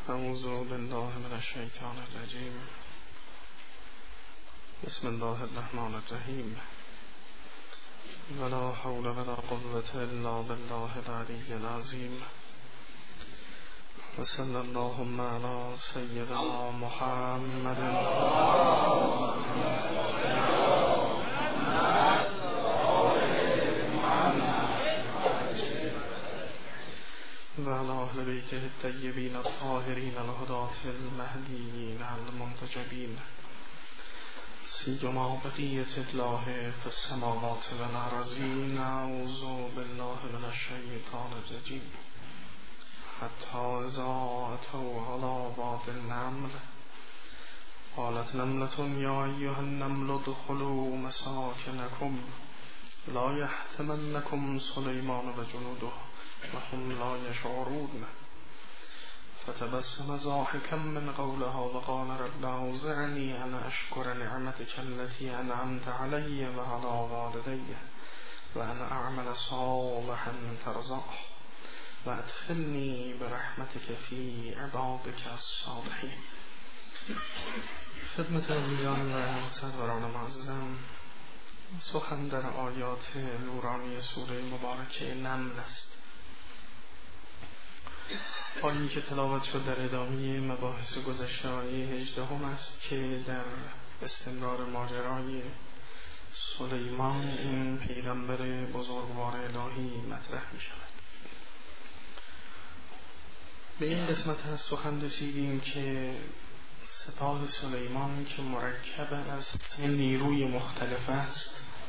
اعوذ بالله من الشیطان الرجیم. بسم الله الرحمن الرحیم. ولا حول ولا قوة الا بالله العلی العظیم. و صلی اللهم علی سیدنا محمد و علی اهل بیته الطیبین الطاهرین الهداة المهدیین المنتجبین، سیما بقیة الله فی السماوات والارضین. اعوذ بالله من الشیطان الرجیم. حتی اذا اتوا علی واد النمل قالت نملة یا ایها النمل ادخلوا مساکنکم لا یحطمنکم سلیمان و جنوده وهم لا يشعرون. فتبسم ضاحكا من قولها وقال رب أوزعني أن أشكر نعمتك التي أنعمت علي وعلى والدي وأن أعمل صالحا ترضاه وأدخلني برحمتك في عبادك الصالحين. خدمت عزیزان و سروران معظم، سخن در آیات نورانی سوره مبارکه نمل است. آیه‌ای که تلاوت شد در ادامه مباحث گذشته آیه 18 است که در استمرار ماجرای سلیمان این پیغمبر بزرگوار الهی مطرح می شود. به این قسمت از سخن رسیدیم که سپاه سلیمان که مرکب از نیروی مختلف است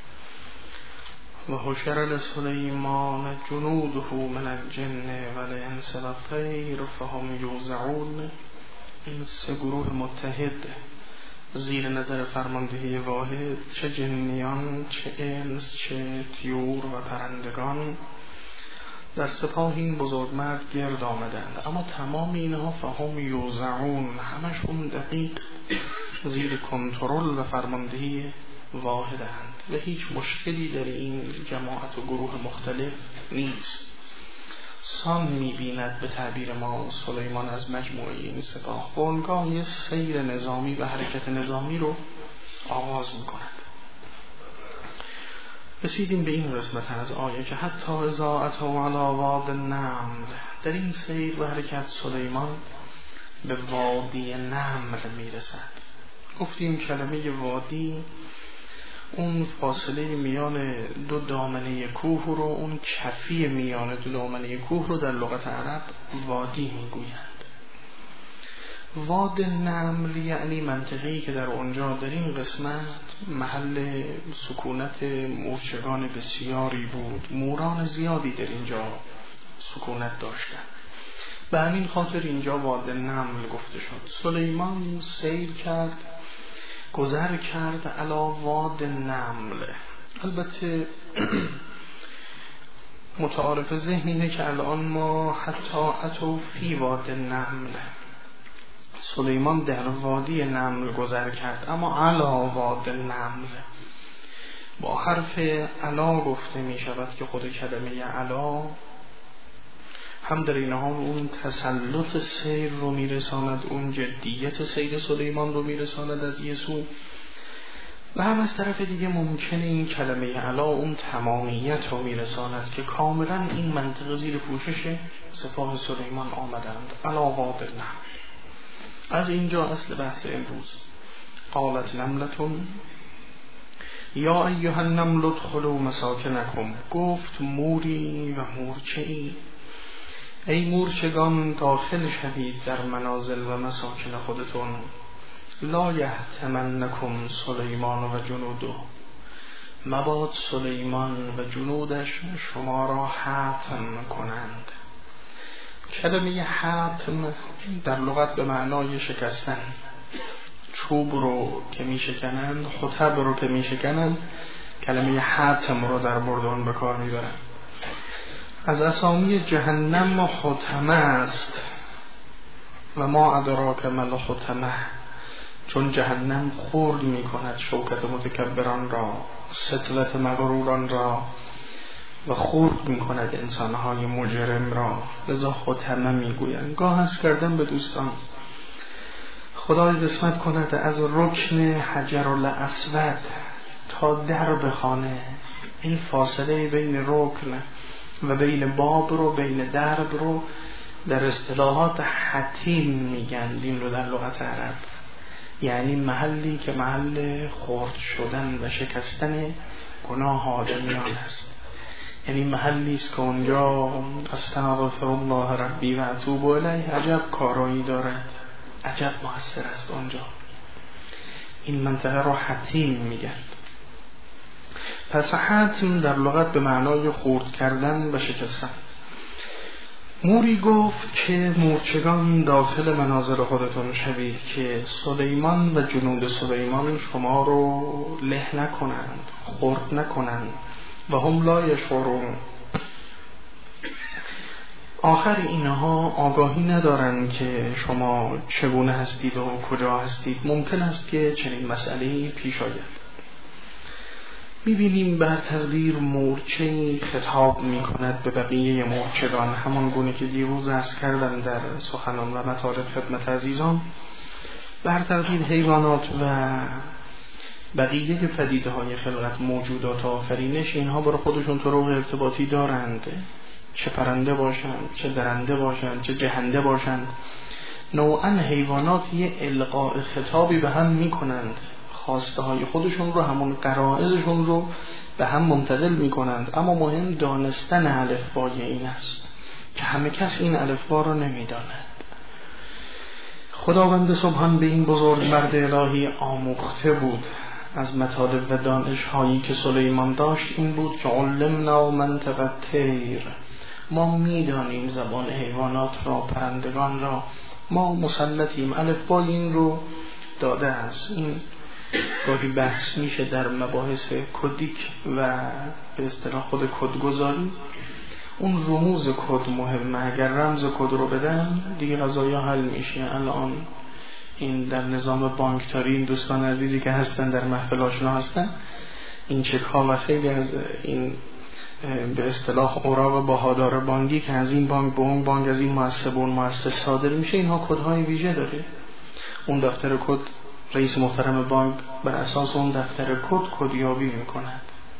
و حشر لسلیمان جنوده من الجن والانس والطیر فهم یوزعون، این سه گروه متحد زیر نظر فرماندهی واحد، چه جنیان، چه انس، چه طیور و پرندگان، در سپاه این بزرگمرد گرد آمدند. اما تمام اینها فهم یوزعون، همشون دقیق زیر کنترل و فرماندهی واحدند و هیچ مشکلی در این جماعت و گروه مختلف نیست. سان می‌بیند به تعبیر ما سلیمان از مجموعه این سپاه و آنگاه یه سیر نظامی و حرکت نظامی رو آغاز می‌کند. رسیدیم به این قسمت از آیه که حتی اذا اتوا علی واد النمل، در این سیر و حرکت سلیمان به وادی نمل میرسد. گفتیم کلمه وادی اون فاصله میان دو دامنه کوه رو، اون کفی میان دو دامنه کوه رو در لغت عرب وادی میگویند. واد نمل یعنی منطقه‌ای که در اونجا در این قسمت محل سکونت مورچگان بسیاری بود، موران زیادی در اینجا سکونت داشتند. به همین خاطر اینجا واد نمل گفته شد. سلیمان سیر کرد، گذر کرد علی واد نمل. البته متعارف ذهن اینه که الان ما حتی اتو فی واد نمل، سلیمان در وادی نمل گذر کرد، اما علی واد نمل با حرف علا گفته می شود که خود کلمه علا هم در این حال اون تسلط سیر رو میرساند، اون جدیت سیر سلیمان رو میرساند از یه سو، و هم از طرف دیگه ممکنه این کلمه علا اون تمامیت رو میرساند که کاملا این منطقه زیر پوشش سپاه سلیمان آمدند. علا واد النمل. از اینجا اصل بحث امروز. قالت نملتون یا ایها النمل ادخلوا مساکنکم، گفت موری و مورچه‌ای ای مورچگان داخل شوید در منازل و مساکن خودتون. لا یحطمنکم سلیمان و جنوده، مباد سلیمان و جنودش شما را حطم کنند. کلمه حطم در لغت به معنای شکستن، چوب رو که می شکنند، خطب رو که می شکنند، کلمه حطم رو در مردان به کار می برند. از اسامی جهنم حطمه است و ما ادراک ما الحطمه، چون جهنم خرد می کند شوکت متکبران را، سطوت مغروران را و خورد میکند انسانهای مجرم را. لذا خاتمه میگویند. گاه هست کردم به دوستان خدای قسمت کند از رکن حجر الاسود تا درب خانه، این فاصله بین رکن و بین باب رو، بین درب رو در اصطلاحات حتیم میگن. این رو در لغت عرب یعنی محلی که محل خرد شدن و شکستن گناه آدمیان است. یعنی محلی است که اونجا استغفر الله ربی و اتوب الیه عجب کارایی دارد، عجب مؤثر است اونجا. این منطقه رو حتیم میگن. پس حتم در لغت به معنای خرد کردن و شکستن. موری گفت که مورچگان داخل منازل خودتون شوید که سلیمان و جنود سلیمان شما رو له نکنند، خرد نکنند و هم لا یشعرون. آخر اینها آگاهی ندارند که شما چگونه هستید و کجا هستید. ممکن است که چنین مسئله‌ای پیش آید. می‌بینیم بر تقدیر مورچه‌ای خطاب می‌کند به بقیه مورچگان، همان گونه که دیروز عرض کردم در سخنان و مطالب خدمت عزیزان. بر تقدیر حیوانات و بقیه پدیده‌های خلقت، موجودات آفرینش، اینها برای خودشون طرق ارتباطی دارند، چه پرنده باشند، چه درنده باشند، چه جهنده باشند. نوعاً حیوانات یه القاء خطابی به هم می‌کنند، خواسته های خودشون رو، همون غرایزشون رو به هم منتقل می کنند. اما مهم دانستن الفبای این است که همه کس این الفبا رو نمی داند. خداوند سبحان به این بزرگ مرد الهی آموخته بود. از مطالب و دانش هایی که سلیمان داشت این بود که علمنا منطق الطیر، ما می دانیم زبان حیوانات را، پرندگان را، ما مسلطیم. الفبای این رو داده است. این گاهی بحث میشه در مباحث کدیک و به اصطلاح خود کدگذاری. اون رموز کد مهمه، اگر رمز کد رو بدن دیگه قضایا حل میشه. الان این در نظام بانکداری، این دوستان عزیزی که هستن در محفل آشنا هستن، این چک ها و خیلی از این به اصطلاح اوراق بهادار بانکی که از این بانک به اون بانک، از این مؤسسه به اون مؤسسه صادر میشه، اینها کدهای ویژه داره. اون دفتر کد، رئیس محترم بانک بر اساس اون دفتر کدیابی میکند.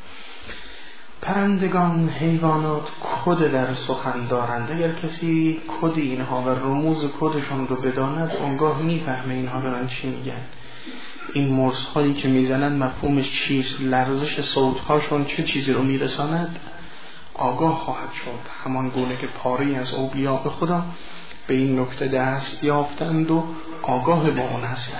پرندگان، حیوانات کد در سخن دارند. اگر کسی کد اینها و رموز کدشون رو بداند، اونگاه میفهمه اینها دارن چی میگن. این مرزهایی که میزنن مفهومش چیست، لرزش صوتهاشون چه چیزی رو میرساند، آگاه خواهد شد. همان گونه که پاری از اولیاء خدا به این نکته دست یافتند و آگاه با اون هستند.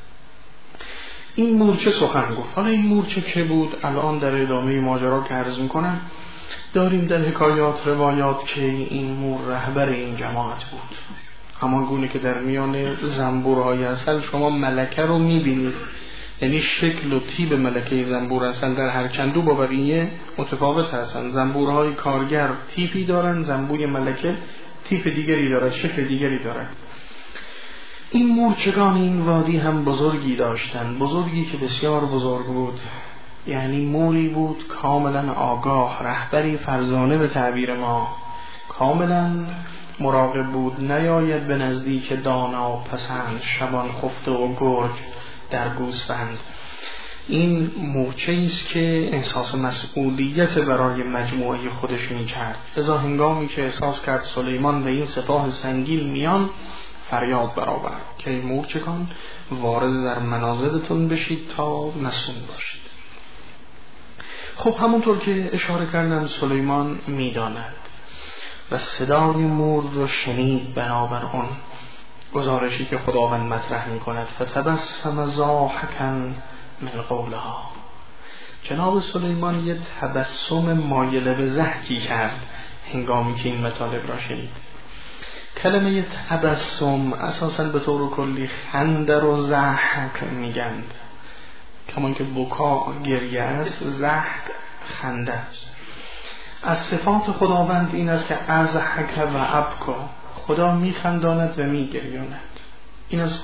این مورچه سخن گفت. حالا این مورچه که بود؟ الان در ادامه ماجرا که عرض میکنم داریم در حکایات روایات که این مور رهبر این جماعت بود. همان گونه که در میان زنبورهای عسل شما ملکه رو میبینید، یعنی شکل و تیپ ملکه زنبور عسل در هر کندو با بقیه متفاوت هستند. زنبورهای کارگر تیپی دارن، زنبوی ملکه تیپ دیگری دارد، شکل دیگری دارد. این مورچگان این وادی هم بزرگی داشتند، بزرگی که بسیار بزرگ بود. یعنی موری بود کاملا آگاه، رهبری فرزانه به تعبیر ما، کاملا مراقب بود نیاید به نزدیک دانا و پسند، شبان خفته و گرگ در گوسفند. این مورچه‌ای است که احساس مسئولیت برای مجموعه خودش می‌کرد. لذا هنگامی که احساس کرد سلیمان و این سپاه سنگین میان، فریاد برآورد که ای مورچگان وارد در منازلتون بشید تا مسئول باشید. خب همونطور که اشاره کردم سلیمان میداند و صدای مور رو شنید. بنابر اون گزارشی که خداوند مطرح می کند فتبسم ضاحکا من قولها، جناب سلیمان یه تبسم مایل به ضحکی کرد هنگامی که این مطالب را شنید. کلمه تبسم اساساً به طور کلی خنده رو ضحک میگن، کمان که بکا گریه است، ضحک خنده است. از صفات خداوند این است که اضحک و ابکا، خدا میخنداند و میگریاند. این از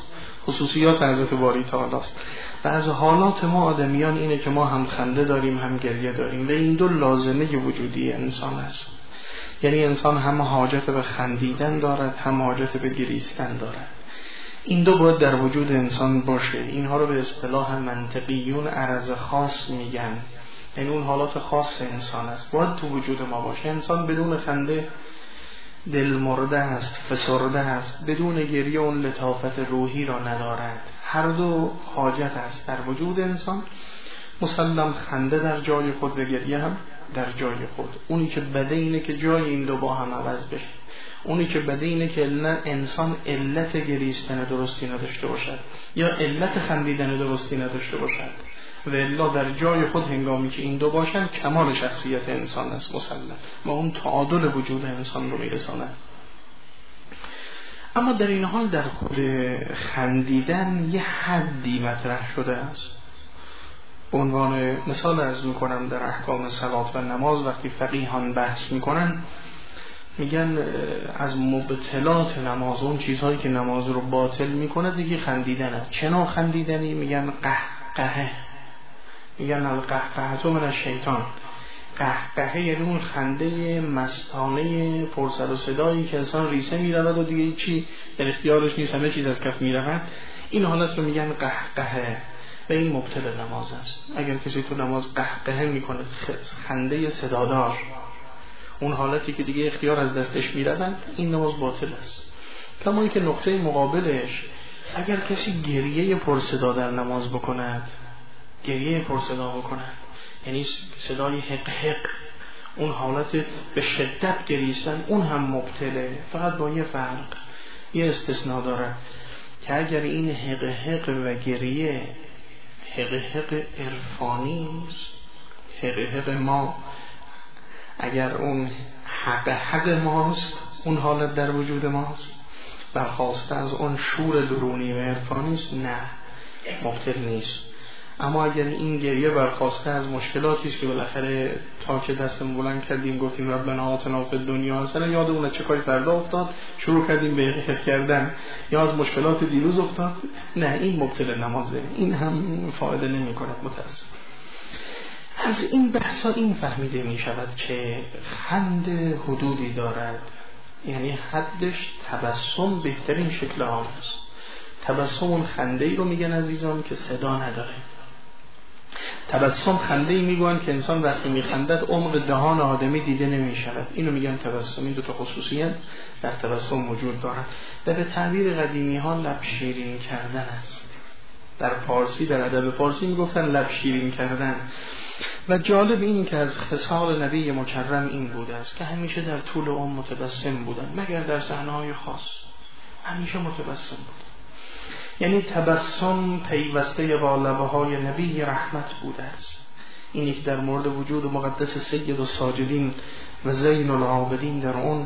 خصوصیات حضرت باری تعالی است. و از حالات ما آدمیان اینه که ما هم خنده داریم هم گریه داریم و این دو لازمه وجودی انسان است. یعنی انسان هم حاجت به خندیدن دارد هم حاجت به گریستن دارد. این دو باید در وجود انسان باشه. اینها رو به اصطلاح منطقیون عرض خاص میگن، یعنی اون حالات خاص انسان است باید تو وجود ما باشه. انسان بدون خنده دل مرده است، فسرده است، بدون گریه اون لطافت روحی را ندارد. هر دو حاجت است در وجود انسان. مسلم خنده در جای خود و گریه هم در جای خود. اونی که بده اینه که جای این دو با هم عوض بشه. اونی که بده اینه که انسان علت گریستن درستی نداشته باشد یا علت خندیدن درستی نداشته باشد و الا در جای خود هنگامی که این دو باشن کمال شخصیت انسان است مسلم و اون تعادل وجود انسان رو میرساند. اما در این حال در خود خندیدن یه حدی مطرح شده است. به عنوان مثال عرض میکنم در احکام صلات و نماز وقتی فقیهان بحث میکنن میگن از مبطلات نماز، اون چیزهایی که نماز رو باطل میکنه دیگه خندیدن است. چه نوع خندیدنی؟ میگن قهقهه. میگن القهقهه من الشیطان. قهقهه یعنی اون خنده مستانه پرسر و صدایی که انسان ریسه میرود و دیگه چی در اختیارش نیست، همه چیز از کف میرود. این حالت رو میگن قهقهه و این مبطل نماز است. اگر کسی تو نماز قهقهه میکنه، خنده صدادار، اون حالتی که دیگه اختیار از دستش میرود، این نماز باطل است. کما اینکه نقطه مقابلش اگر کسی گریه پرصدا در نماز بکند، گریه پرصدا بکند یعنی صدای حق حق، اون حالت به شدت گریستن، اون هم مبطله. فقط با یه فرق، یه استثناء داره که اگر این حق حق و گریه حق حق عرفانی است، حق حق ما، اگر اون حق حق ماست، اون حالت در وجود ماست، برخواسته از اون شور درونی و عرفانی است، نه مبطل نیست. اما اگر این گریه برخواسته از مشکلاتی است که بالاخره تا که دستمون بلند کردیم گفتیم ربنا آتنا فی الدنیا حسنه، یاد اون چه کاری فردا افتاد شروع کردیم به حس کردن، یا از مشکلات دیروز افتاد، نه این مبطل نمازه، این هم فایده نمی‌کنه متأسف. از این بحثا این فهمیده می شود که خند حدودی دارد، یعنی حدش تبسم بهترین شکل آن است. تبسم اون خنده ای رو میگن عزیزان که صدا نداره. تبسم خنده ای میگن که انسان وقتی میخندد عمق دهان آدمی دیده نمی شود، اینو میگن تبسم. این دو تا خصوصیت در تبسم وجود دارد و به تعبیر قدیمی ها لب شیرین کردن است. در فارسی، در ادب فارسی میگفتن لب شیرین کردن. و جالب این که از خصال نبی مکرم این بوده است که همیشه در طول عمر متبسم بودن، مگر در صحنه‌های خاص همیشه متبسم بود. یعنی تبسم پیوسته با لب‌های نبی رحمت بوده است. اینی که در مورد وجود مقدس سید الساجدین و زین العابدین در اون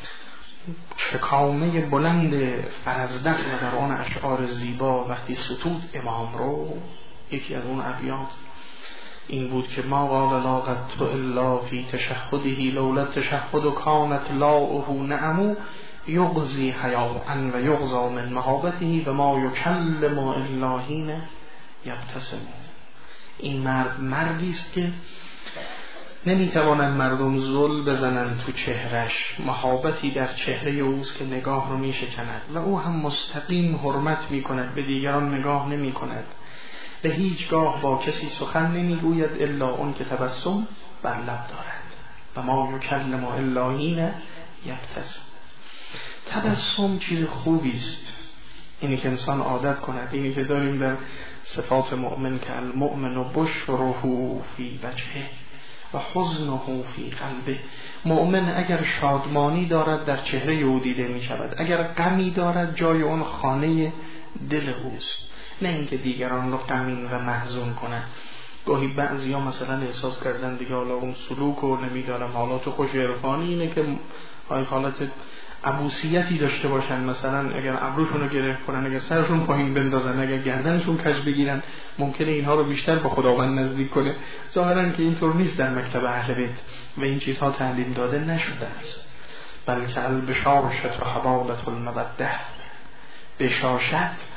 چکامه بلند فرزدق و در اون اشعار زیبا وقتی ستود امام رو، یکی از اون ابیات این بود که ما قال لا قط الا فی تشهده لولا التشهد کانت لاؤه نعمو یغزی حیاء و یغزا من محابته و ما یکلم الا حین یبتسم. این مردی است که نمیتوانند مردم زل بزنند تو چهرش، محابتی در چهره اوست که نگاه رو میشکند و او هم مستقیم حرمت میکند، به دیگران نگاه نمیکند، به هیچگاه با کسی سخن نمیگوید الا اون که تبسم بر لب دارد و ما یکلم الا حین یبتسم. تبسم چیز خوبی است، اینی که انسان عادت کند. اینی که داریم در صفات مؤمن که المؤمن بشره فی وجهه و حزنه فی قلبه. مؤمن اگر شادمانی دارد در چهره او دیده می شود، اگر غمی دارد جای اون خانه دل اوست، نه اینکه دیگران رو غمین و محزون کنند. گاهی بعضیا مثلا احساس کردن دیگه حالا اون سلوک و نمیدانم حالات خوش عرفانی اینه که حالت عبوسیتی داشته باشن، مثلا اگر ابروشون رو گره کنن، اگر سرشون پایین بندازن، اگر گردنشون کج بگیرن، ممکنه اینها رو بیشتر با خداوند نزدیک کنه. ظاهرا که اینطور نیست در مکتب اهل بیت و این چیزها تعلیم داده نشده است. بلکه البشاشت و حبالت الموده، بشاشت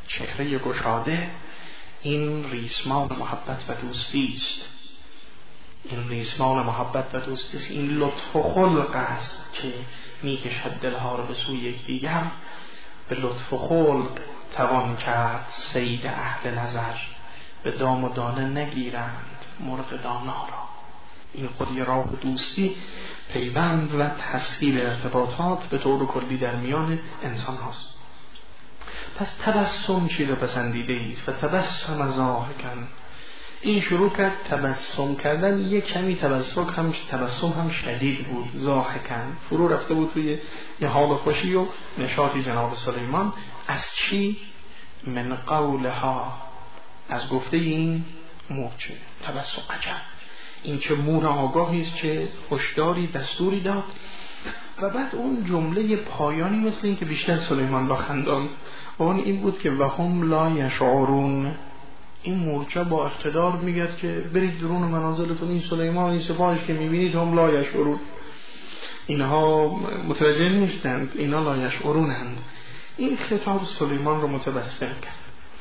چهره گشاده، این ریسمان محبت و دوستی است. این ریسمان محبت و دوستی است. این لطف و خلق است که میکشد دلها را به سوی یکدیگر. به لطف و خلق توان کرد صید اهل نظر، به دام و دانه نگیرند مرغ دانا را. این خودی راه دوستی، پیوند و تسهیل ارتباطات به طور کلی در میان انسان هاست. پس تبسم چیز پسندیده است و تبسم ضاحکا. این شروع کرد تبسم کردن، یک کمی تبسم هم شدید بود. ضاحکا فرو رفته بود توی یه حال خوشی و نشاطی جناب سلیمان. از چی؟ من قولها، از گفته این مورچه. تبسم عجب، این چه مور آگاهی است، چه هشداری دستوری داد. و بعد اون جمله پایانی مثل این که بیشتر سلیمان را خنداند و اون این بود که وهم لا یشعرون. این مورچه با اقتدار میگه که برید درون منازلتون، این سلیمان این سپاهش که میبینید هم لا یشعرون، اینها متوجه نیستند، اینا لا یشعرونند. این خطاب سلیمان رو متبسم کرد.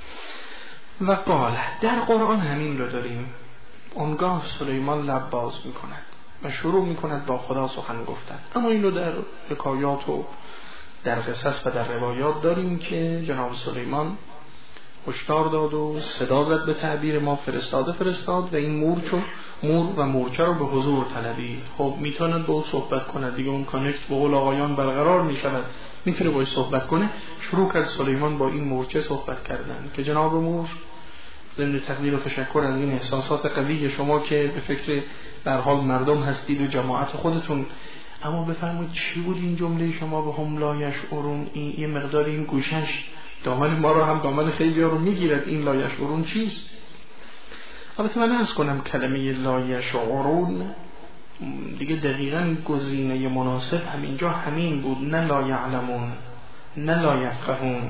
و قال، در قرآن همین رو داریم. اونگاه سلیمان لب باز میکند و شروع میکند با خدا سخن گفتن. اما این رو در حکایات و در قصص و در روایات داریم که جناب سلیمان هشدار داد و صدا زد، به تعبیر ما فرستاد و این مور و مورچه رو به حضور طلبید. خب میتونه با او صحبت کنه دیگه، اون کانکت به قول آقایان برقرار میشود، میتونه باش صحبت کنه. شروع کرد سلیمان با این مورچه صحبت کردن که جناب مور، ضمن تقدیر و تشکر از این احساسات قوی شما که به فکر در حال مردم هستید و جماعت خودتون، اما بفرمایید چی بود این جمله شما به هم لا یشعرون؟ این یه مقدار این گوشش دامن ما رو هم دامن خیلی ها رو میگیرد. این لا یشعرون چیست؟ البته من عرض کنم کلمه لا یشعرون دیگه دقیقاً گزینه مناسب همینجا همین بود، نه لا یعلمون، نه لا یفقهون،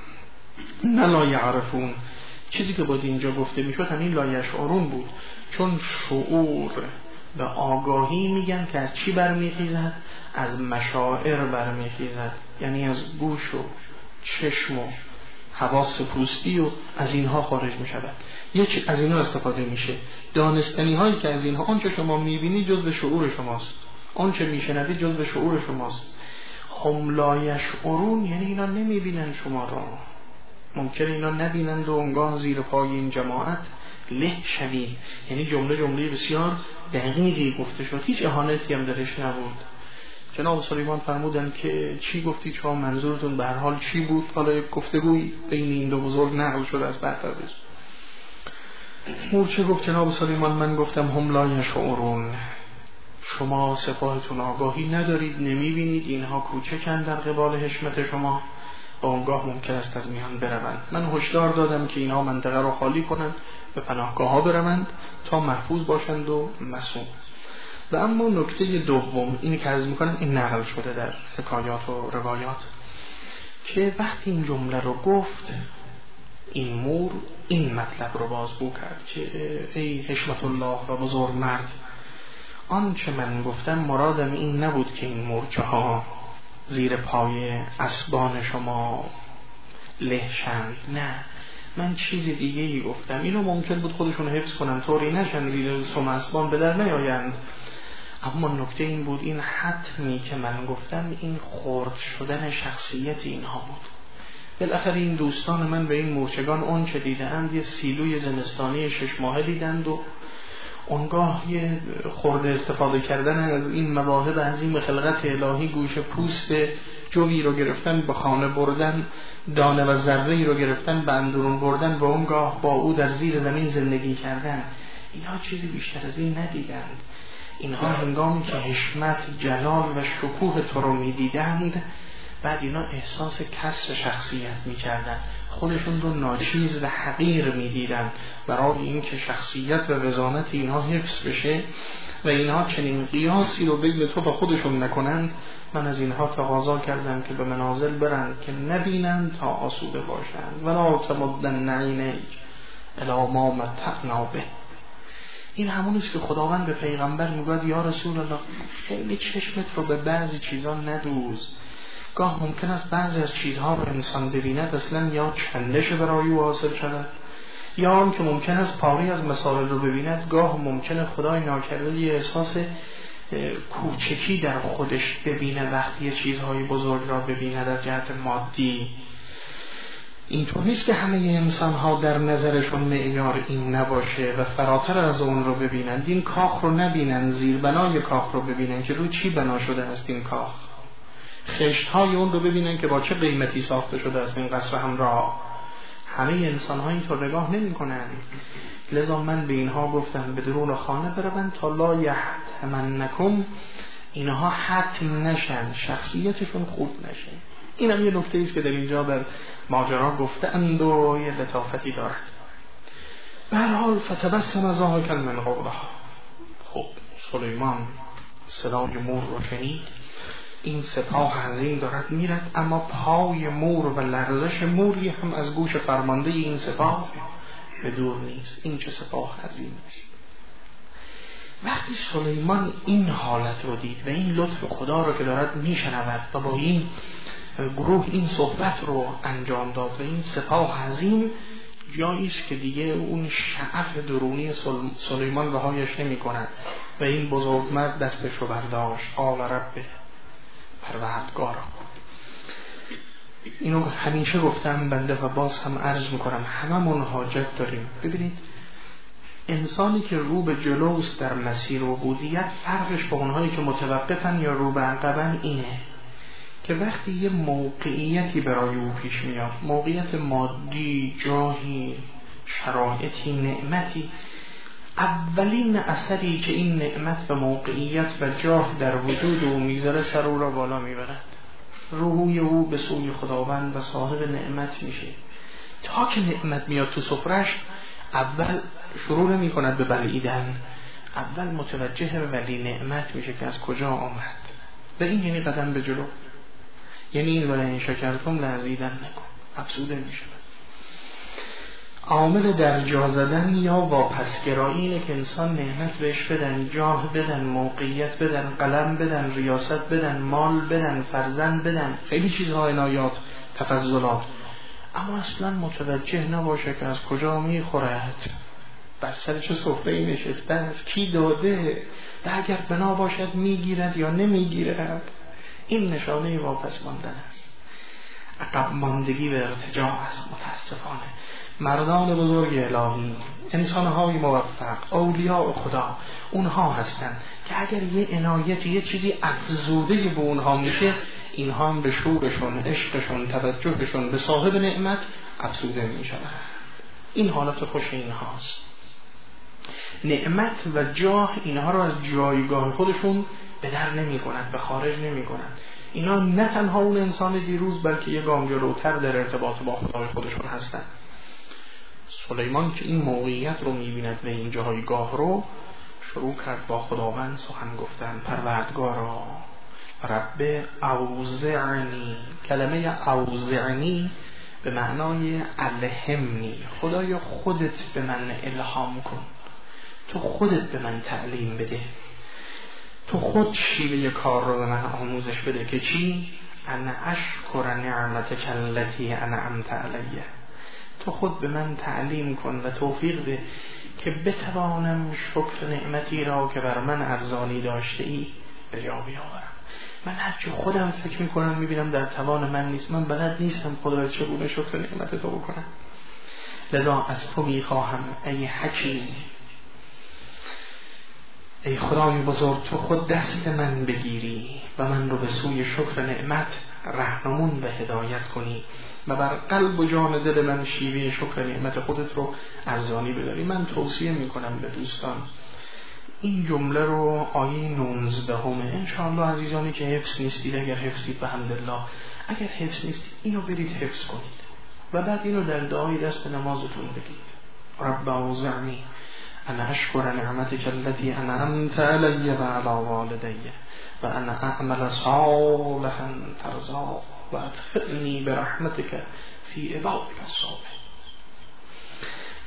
نه لا یعرفون. چیزی که باید اینجا گفته میشد همین لا یشعرون بود، چون شعور و آگاهی میگن که از چی برمیخیزد؟ از مشاعر برمیخیزد، یعنی از گوش و چشم و حواس پوستی و از اینها خارج میشود. از اینها استفاده میشه. دانستنی هایی که از اینها، آنچه شما میبینی جزء شعور شماست، آنچه میشنوی جزء شعور شماست. هم لا یشعرون یعنی اینا نمیبینن شما را، ممکنه اینا نبینند و اونگاه زیر پای این جماعت له شوید. یعنی جمله بسیار دقیقی گفته شد، هیچ اهانتی هم درش نبود. جناب سلیمان فرمودن که چی گفتی، شما منظورتون به هر حال چی بود؟ حالا یک گفتگوی بین این دو بزرگ نقل شده از برترش. مورچه گفت جناب سلیمان من گفتم هم لا یشعرون، شما سپاهتون آگاهی ندارید، نمیبینید اینها کوچکند در قبال حشمت شما و اونگاه ممکن است از میان بروند. من هشدار دادم که اینها منطقه رو خالی کنند، به پناهگاه ها بروند تا محفوظ باشند و مصون. و اما نکته دوم اینی که عرض میکنم، این نقل شده در حکایات و روایات که وقتی این جمله رو گفت این مور این مطلب رو بازگو کرد که ای حشمت الله و بزرگ مرد، آنچه من گفتم مرادم این نبود که این مورچه ها زیر پای اسبان شما لهشند، نه، من چیز دیگه ای گفتم. اینو ممکن بود خودشون حفظ کنن طوری نشن زیر سم اسبان به در نیایند، اما نکته این بود این حتمی که من گفتم این خرد شدن شخصیت اینها بود. بالاخره این دوستان من به این مورچگان اون چه دیدند یه سیلوی زمستانی 6 ماهه دیدند و اونگاه یه خورده استفاده کردن از این مواهب عظیم خلقت الهی، گوش پوست جوی رو گرفتن به خانه بردن، دانه و ذره‌ای رو گرفتن به اندرون بردن و اونگاه با او در زیر زمین زندگی کردن، اینها چیزی بیشتر از این ندیدند. اینها هنگامی که حشمت، جلال و شکوه تو رو میدیدند، بعد اینا احساس کسر شخصیت میکردن، خودشون رو ناچیز و حقیر میدیدن برای اینکه شخصیت و رضامت اینها حفظ بشه و اینها چنین قیاسی رو بین تو و خودشون نکنند. من از اینها تقاضا کردم که به منازل برند که نبینند تا آسوده باشند. ولا تمدن عینیک الی ما متعنا به. این همونیست که خداوند به پیغمبر میگوید یا رسول الله خیلی چشمت رو به بعضی چیزا ندوز، گاه ممکن است بعضی از چیزها رو انسان ببیند اصلا یا چندش برای او حاصل شود، یا آن که ممکن است پاری از مسائل رو ببیند گاه ممکنه خدای ناکرده یه احساس کوچکی در خودش ببینه وقتی یه چیزهای بزرگ را ببیند از جهت مادی. اینطور نیست که همه انسان ها در نظرشون معیار این نباشه و فراتر از اون رو ببینند. این کاخ رو نبینند، زیربنای کاخ رو ببینند که روی چی بنا شده است این کاخ، خشت های اون رو ببینند که با چه قیمتی ساخته شده است این قصر همراه. همه انسان ها اینطور نگاه نمی کنند. لذا من به اینها گفتم به درون خانه بروند تا لا یحتمنکم، اینها حتم نشن، شخصیتشون خود نشه. این هم یه نکته ایست که در اینجا در ماجرا گفته اند و یه لطافتی دارد. به هر حال فتبسم ضاحکا من قولها. خب سلیمان صدای مور رو شنید، این سپاه عظیم دارد میرد، اما پای مور و لرزش موری هم از گوش فرمانده این سپاه به دور نیست. این چه سپاه عظیم است. وقتی سلیمان این حالت رو دید و این لطف خدا رو که دارد میشنود و با این گروه این صحبت رو انجام داد و این سپاه عظیم، جاییست که دیگه اون شعف درونی سلیمان رهایش نمی کند و این بزرگمرد دستش رو برداشت. قال رب پروردگارا. اینو همیشه گفتم بنده و باز هم عرض میکنم، هممون حاجت داریم. ببینید انسانی که رو به جلوست در مسیر عبودیت، فرقش با اونهایی که متوقفن یا رو به عقبن اینه که وقتی یه موقعیتی برای او پیش میاد، موقعیت مادی، جاهی، شرایطی، نعمتی، اولین اثری که این نعمت و موقعیت و جاه در وجود او میذاره سر او را بالا میبرد، روحوی او به سوی خداوند و صاحب نعمت میشه. تا که نعمت میاد تو سفرش، اول شروع نمی کند به بلعیدن، اول متوجه ولی نعمت میشه که از کجا آمد. و این یعنی قدم به جلو، یعنی این ولئن شکرتم لازیدنکم، افزوده میشه. عامل در جا زدن یا واپسگرایی اینه که انسان نعمت بهش بدن، جاه بدن، موقعیت بدن، قلم بدن، ریاست بدن، مال بدن، فرزند بدن، خیلی چیزها، عنایات، تفضلات، اما اصلا متوجه نباشه که از کجا میخورد، بر سر چه سفره‌ای نشسته است، کی داده و اگر بنا باشد میگیرد یا نمیگیرد. این نشانه واپس ماندن است، عقب ماندگی و ارتجاع است. متاسفانه مردان بزرگ الهی، انسانهای موفق، اولیاء خدا، اونها هستن که اگر یه عنایتی، یه چیزی افزوده به اونها میشه، اینها هم به شورشون، عشقشون، توجهشون به صاحب نعمت افزوده میشن. این حالت خوش اینهاست. نعمت و جاه اینها رو از جایگاه خودشون به در نمی کند و خارج نمی کند. اینا نه تنها اون انسان دیروز بلکه یه گام جلوتر در ارتباط با خدای خودشون هستن. سلیمان که این موقعیت رو می بیند و این جایگاه رو، شروع کرد با خداوند سخن گفتن. پروردگارا، رب اوزعنی، کلمه اوزعنی به معنای الهمنی، خدایا خودت به من الهام کن، تو خودت به من تعلیم بده، تو خود شیوه کار رو به من آموزش بده که چی؟ انا اشکر نعمتک التي انعمت علیه، تو خود به من تعلیم کن و توفیق ده که بتوانم شکر نعمتی را که بر من ارزانی داشته ای به جا بیاورم. من هرچی خودم فکر میکنم میبینم در توان من نیست، من بلد نیستم خدا چگونه شکر نعمت تو بکنم. لذا از تو میخواهم ای حکیم، ای خدای بزرگ، تو خود دست من بگیری و من رو به سوی شکر نعمت رهنمون و هدایت کنی و بر قلب و جان دل من شیوه شکر نعمت خودت رو ارزانی بداری. من توصیه میکنم به دوستان این جمله رو، آیه 19 انشاءالله عزیزانی که حفظ نیستید، اگر حفظید بحمدالله، اگر حفظ نیستید اینو برید حفظ کنید و بعد اینو در دعای دست نمازتون بگید. رب اوزعنی انا اشکر نعمتک التي انعمت علی و علی والدی و انا اعمل صالحا ترضاه و ادخلنی برحمتک فی عبادک الصالحین.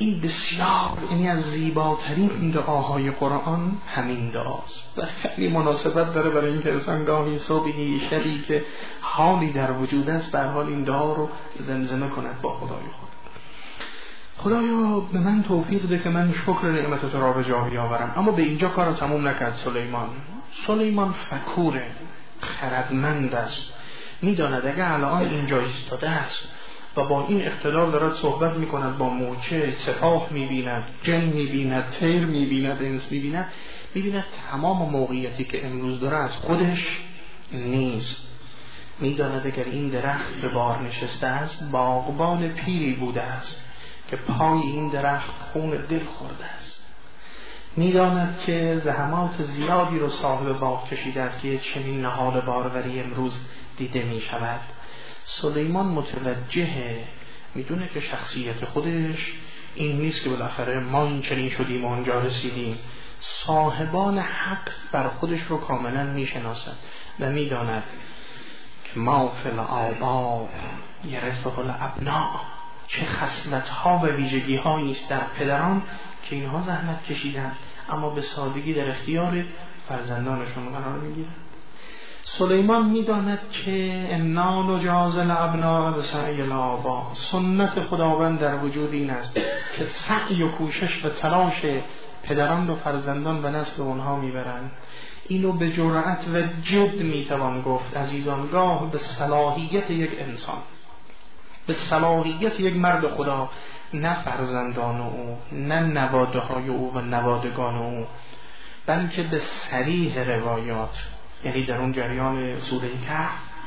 این بسیار، یعنی از زیباترین دعاهای قرآن همین دعاست و خیلی مناسبت داره برای اینکه انسان گاهی صبحی شبی که حالی در وجود است به حال این دعا رو زمزمه کند با خدای خود. خدایا به من توفیق ده که من شکر نعمتت را به جا بیاورم. اما به اینجا کار تموم نکرد سلیمان فکوره، خردمند است، میداند اگر الان اینجا ایستاده است و با این اقتدار دارد صحبت میکند با موچه، سپاه میبیند، جن میبیند، طیر میبیند، انس میبیند تمام موقعیتی که امروز داره از خودش نیست. میداند اگر این درخت به بار نشسته است باغبان پیری بوده است که پای این درخت خون دل خورده است. میداند که زحمات زیادی رو صاحب باغ کشیده است که چنین نهال باروری امروز دیده می شود. سلیمان متوجهه، میدونه که شخصیت خودش این نیست که بالاخره ما این چنین شدیم و اونجا رسیدیم. صاحبان حق بر خودش رو کاملا میشناسند و میداند که ما فی الآباء یرثه الابناء، چه خصلت‌ها و ویژگی‌هایی است در پدران که اینها زحمت کشیدند اما به سادگی در اختیار فرزندانشون قرار میگیرند. سلیمان میداند که انا نجازی الابناء بسعی الآباء، سنت خداوند در وجود این است که سعی و کوشش و تلاش پدران و فرزندان به نسل اونها میبرند. اینو به جرأت و جد میتوان گفت عزیزان، گاه به صلاحیت یک انسان، به صلاحیت یک مرد خدا، نه فرزندان او، نه نوادهای او و نوادگان او، بلکه به صریح روایات. یعنی در اون جریان سوره کهف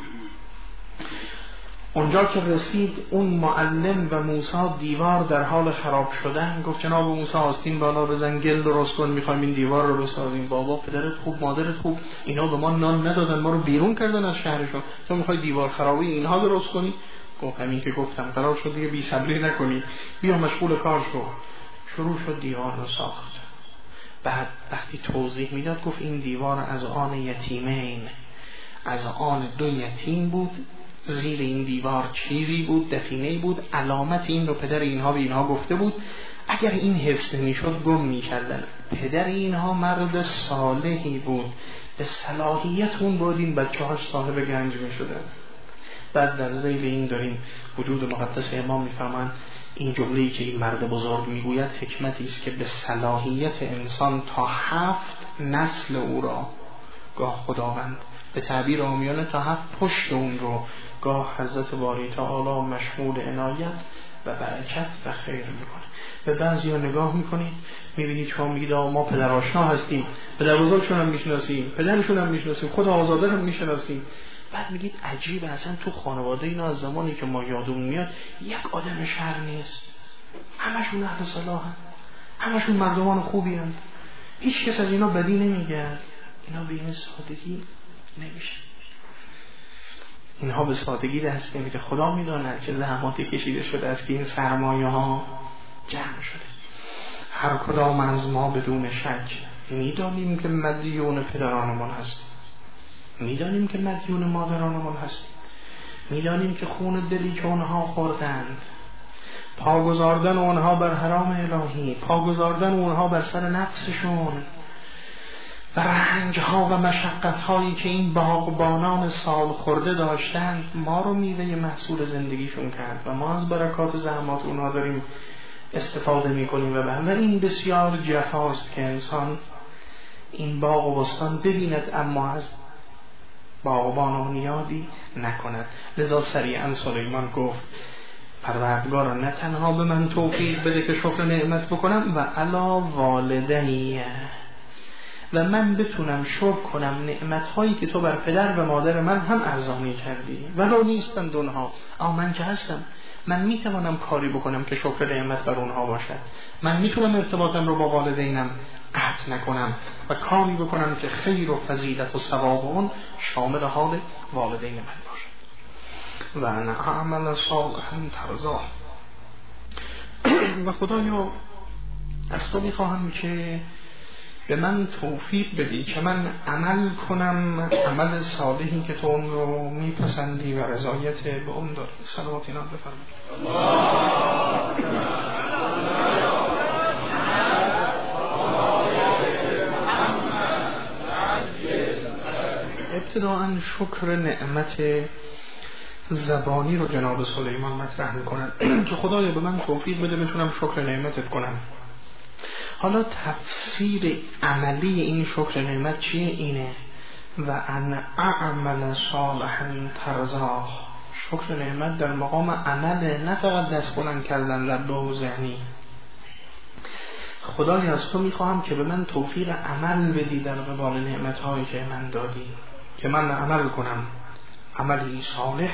اونجا که رسید اون معلم و موسی دیوار در حال خراب شدن، گفت جناب موسی آستین بالا بزن، گل درست کن، میخوایم این دیوار رو بسازیم. بابا پدرت خوب، مادرت خوب، اینا به ما نان ندادن، ما رو بیرون کردن از شهرشون، تو میخوای دیوار خرابی اینها درست کنی؟ گفت همین که گفتم، قرار شد دیگه بی صبری نکنی، بیا مشغول کار شو. شروع شد دیوار رو ساخت. بعد وقتی توضیح میداد گفت این دیوار از آن یتیمین، از آن دو یتیم بود، زیر این دیوار چیزی بود، دفینه‌ای بود، علامت این رو پدر اینها به اینها گفته بود، اگر این حفظ نمیشد گم میکردن. پدر اینها مرد صالحی بود، به صلاحیت اون بود این بچه‌هاش صاحب گنج میشدن. بعد در ذیل این داریم وجود مقدس امام میفهمن این جمله‌ای که این مرد بزرگ میگوید حکمتی است که به صلاحیت انسان تا 7 نسل او را، گاه خداوند به تعبیر عامیانه تا 7 پشت اون رو، گاه حضرت باری تعالی مشمول عنایت و برکت و خیر میکنه. به بعضیا نگاه میکنید میبینید شما میگید ما پدر آشنا هستیم، پدر بزرگشون هم میشناسیم، پدرشون هم میشناسیم، خود آزاده هم میشناسیم. بعد میگید عجیبه اصلا تو خانواده اینا از زمانی که ما یادمون میاد یک آدم شر نیست، همشون اهل صلاحن، همشون مردمان خوبی هستند، هیچ کس از اینا بدی نمیگه. اینا به این سادگی نمیشه، اینها به سادگی دست نمیده. خدا میداند که زحماتی کشیده شده است که این سرمایه ها جمع شده. هر کدام از ما بدون شک میدانیم که مدیون پدرانمون هستیم، میدانیم که مدیون مادرانمون هستیم، میدانیم که خون دلی که اونها خوردند، پا گذاردن اونها بر حرام الهی، پا گذاردن اونها بر سر نفسشون و رنجها و مشقتهایی که این باغبانان سال خورده داشتند ما رو میوه محصول زندگیشون کرد و ما از برکات زحمات اونها داریم استفاده میکنیم. و این بسیار جفاست که انسان این باغ و بستان ببیند اما از باغبان یادی نکند. لذا سریعا سلیمان گفت پروردگارا نه تنها به من توفیق بده که شکر نعمت بکنم و علی والدی، و من بتونم شکر کنم نعمت‌هایی که تو بر پدر و مادر من هم ارزانی کردی. ولو نیستند اونها، اما من که هستم، من میتوانم کاری بکنم که شکر نعمت بر اونها باشد. من میتونم ارتباطم رو با والدینم قطع نکنم و کاری بکنم که خیر و فضیلت و ثواب اون شامل حال والدین من باشد. و انا اعمل صالحا ترضاه. و خدایا از تو میخواهم که به من توفیق بدی که من عمل کنم عمل صالحی که تو اون رو میپسندی و رضایت به اون داری. صلوات اینا بفرمایید. ابتداءً شکر نعمت زبانی رو جناب سلیمان مطرح میکنن که خدایا به من توفیق بده بتونم شکر نعمتت کنم. حالا تفسیر عملی این شکر نعمت چیه؟ اینه و ان اعمل صالحا ترضاه. شکر نعمت در مقام عمله، نه فقط دست بلند کردن لب و ذهنی. خدای از تو میخواهم که به من توفیق عمل بدی در قبال نعمتهایی که من دادی، که من عمل کنم عملی صالح،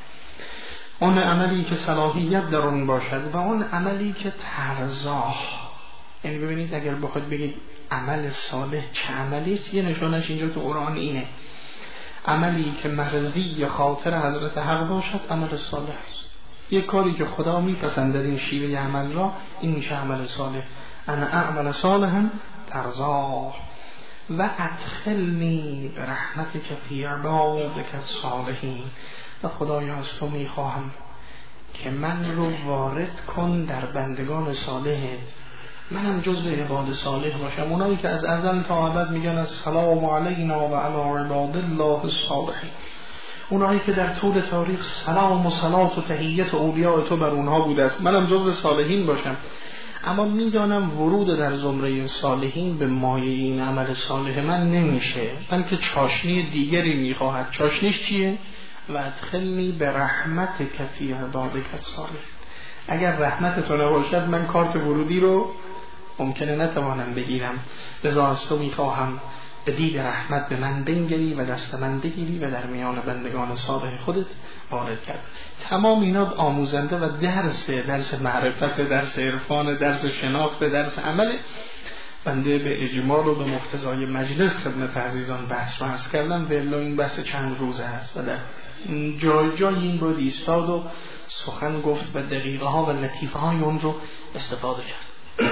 اون عملی که صلاحیت در اون باشد و اون عملی که ترضاه. یعنی ببینید اگر بخواید بگید عمل صالح چه عملی است، یه نشانش اینجا تو قرآن اینه، عملی که مرضی خاطر حضرت حق باشد عمل صالح است. یک کاری که خدا میپسند در این شیوه عمل را، این میشه عمل صالح. انا اعمل صالحا ترضاه و ادخلنی برحمتک فی عبادک الصالحین. و خدایا از تو میخواهم که من رو وارد کن در بندگان صالحت، منم جزو عباد صالح باشم، اونایی که از ازل تا ابد میگن السلام علینا و علی عباد الله الصالحین، اونایی که در طول تاریخ سلام و صلات و تحیت اولیاء تو بر اونها بوده است، منم جزو صالحین باشم. اما میدانم ورود در زمره صالحین به مایه این عمل صالح من نمیشه، بلکه چاشنی دیگری میخواهد. چاشنیش چیه؟ و ادخلنی به رحمتک فی عبادک الصالحین. اگر رحمت تو نباشد من کارت ورودی رو ممکنه نتوانم بگیرم، لذا از تو میخواهم به دید رحمت به من بنگری و دست من بگیری و در میان بندگان صالح خودت وارد کرد. تمام اینا آموزنده و درس معرفت، درس عرفان، درس شناخت، درس عمل. بنده به اجمال و به مقتضای مجلس خدمت عزیزان بحث رو عرض کردم و الا این بحث چند روزه است و در جای این بود ایستاد و سخن گفت و دقیقه ها و لطیفه های اون رو استفاده کرد.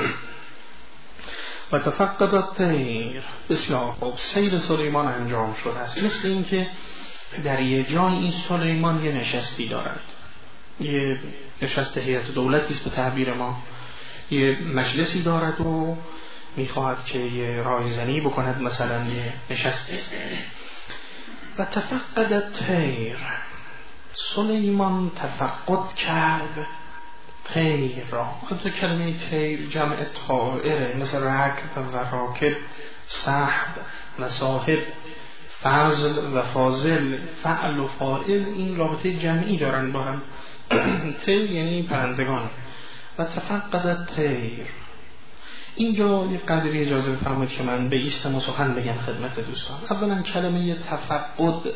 و تفقد الطیر. بسیار خوب، سیر سلیمان انجام شده است. مثل این که در یه جای این سلیمان یه نشستی دارد، یه نشست هیئت دولتی است به تعبیر ما، یه مجلسی دارد و میخواهد که یه رایزنی بکند، مثلا یه نشستی است. و تفقد الطیر، سلیمان تفقد کرد طیر را. خب کلمه طیر جمع طائره، مثل رکب و راکب، صحب و صاحب، فضل و فاضل، فعل و فاعل، این رابطه جمعی دارن با هم. طیر یعنی پرندگان. و تفقد الطیر. اینجا یک قدری اجازه بفرمایید که من به ایستم و سخن بگم خدمت دوستان. اولا کلمه تفقد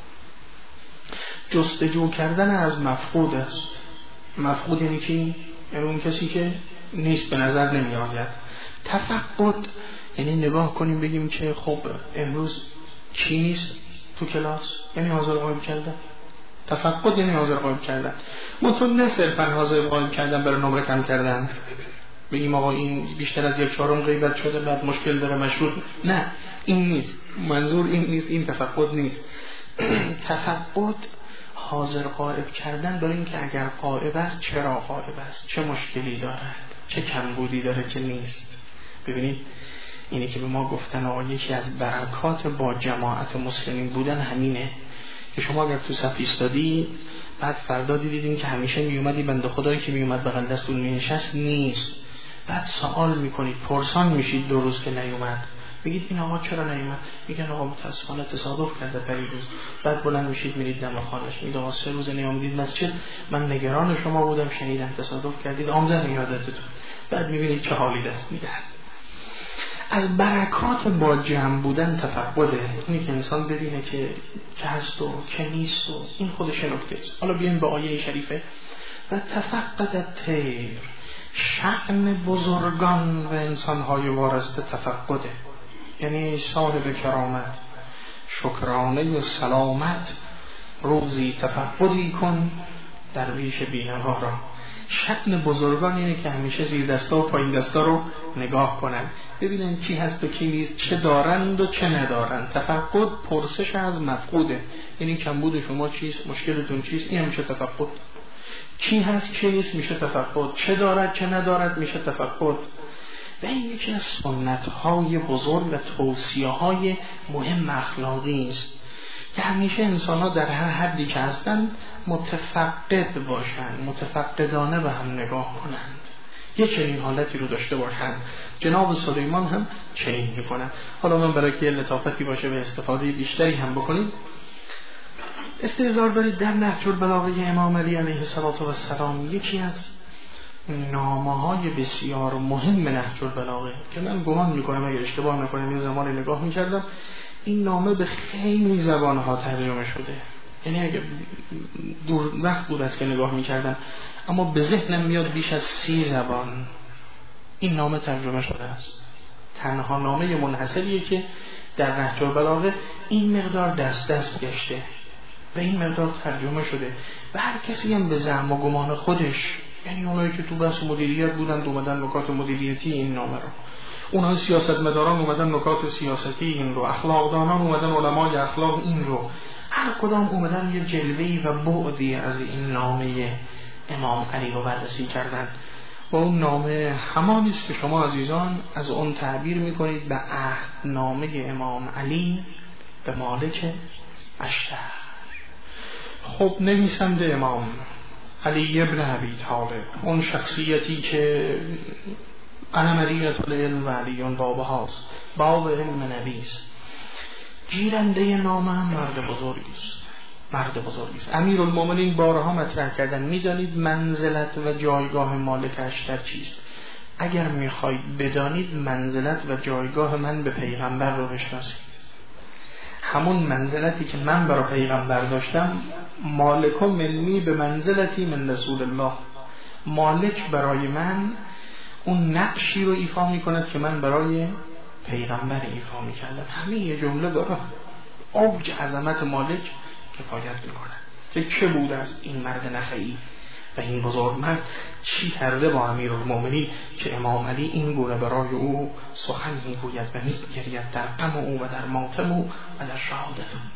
جستجو کردن از مفقود است. مفقود یعنی کی؟ یعنی اون کسی که نیست، به نظر نمی آید. تفقد یعنی نگاه کنیم بگیم که خب امروز کی نیست تو کلاس، یعنی حاضر غایب کردن. تفقد یعنی حاضر غایب کردن. منطور نه صرفا حاضر غایب کردن برای نمره کم کردن، بگیم آقا این بیشتر از 1/4 غیبت شده بعد مشکل داره مشروط، نه این نیست، منظور این نیست، این تفقد نیست. تفقد حاضر غائب کردن برای این که اگر غائب است چرا غائب است، چه مشکلی دارد، چه کمبودی داره که نیست. ببینید اینی که به ما گفتن آقا یکی از برکات با جماعت مسلمین بودن همینه که شما اگر تو صف ایستادی بعد فردا دیدین که همیشه میومدی بنده خدایی که میومد بغل دستون مینشست نیست، بعد سوال میکنید، پرسان میشید 2 روز که نیومد، میگید این آقا چرا نیومد؟ میگن آقا متاسفانه تصادف کرده پریروز. بعد بلند میشید میرید دم خانش، میگید آقا 3 روز نیامدید مسجد، من نگران شما بودم، شنیدم تصادف کردید، آمدن یادتون. بعد میبینید چه حالی دست میدهد. از برکات با جمع بودن تفقده، اینی که انسان ببینه که هست و که نیست و این خودش نکته است. حالا بیایم به آیه شریفه. و تفقد الطیر، شأن بزرگان و انسانهای وارسته تفقده، یعنی صاحب کرامت، شکرانه و سلامت، روزی تفقدی کن درویش بینوا را. شأن بزرگان اینه که همیشه زیر دستا و پایین دستا رو نگاه کنن، ببینن کی هست و کی نیست، چه دارند و چه ندارند. تفقد پرسش از مفقوده، یعنی کمبود شما چیست، مشکلتون چیست، این میشه تفقد. کی هست کی نیست میشه تفقد، چه دارد چه ندارد میشه تفقد. و این یکی از سنت‌های بزرگ و توصیه‌های مهم اخلاقی است که همیشه انسان ها در هر حدی که هستند متفقد باشند، متفقدانه به هم نگاه کنند، یه چنین حالتی رو داشته باشند. جناب سلیمان هم چنین میکنند. حالا من برای که لطافتی باشه به استفاده بیشتری هم بکنید، استحضار دارید در نهج البلاغه امام علی علیه السلام یکی از نامه‌های بسیار مهم نهج البلاغه که من گمان میکنم اگر اشتباه نکنم این زمان نگاه میکردم این نامه به خیلی زبانها ترجمه شده، یعنی اگر دور وقت بود است که نگاه میکردم، اما به ذهنم میاد بیش از 30 زبان این نامه ترجمه شده است. تنها نامه منحصریه که در نهج البلاغه این مقدار دست گشته و این مقدار ترجمه شده و هر کسی هم به زعم و گمان خودش، یعنی اونایی که تو بحث مدیریت بودن اومدن نکات مدیریتی این نامه رو، اونها سیاستمداران اومدن نکات سیاستی این رو، اخلاقدانان اومدن علمای اخلاق این رو، هر کدام اومدن یه جلوه‌ای و بعدی از این نامه امام علی رو بررسی کردن و اون نامه همانی است که شما عزیزان از اون تعبیر میکنید به عهدنامه امام علی به مالک اشتر. خب نویسنده امام علی ابن ابی طالب، اون شخصیتی که انا مدینة العلم و علیون باب هاست، باب علم نبیست، گیرنده نامه هم مرد بزرگی است. امیرالمومنین بارها مطرح کردن میدانید منزلت و جایگاه مالک اشتر چیست؟ اگر میخواید بدانید منزلت و جایگاه من به پیغمبر رو بشناسید، همون منزلتی که من برای پیغمبر داشتم، مالک منی به منزلتی من رسول الله، مالک برای من اون نقشی رو ایفا میکند که من برای پیغمبر ایفا میکردم. همه یه جمله داره اوج عظمت مالک کفایت میکنه که چه بوده است این مرد نخعی و این بزرگمرد چی کرده با امیرالمومنین که امام علی این گونه برای او سخن میگوید و میگرید در غم او و در ماتم او و در شهادت او.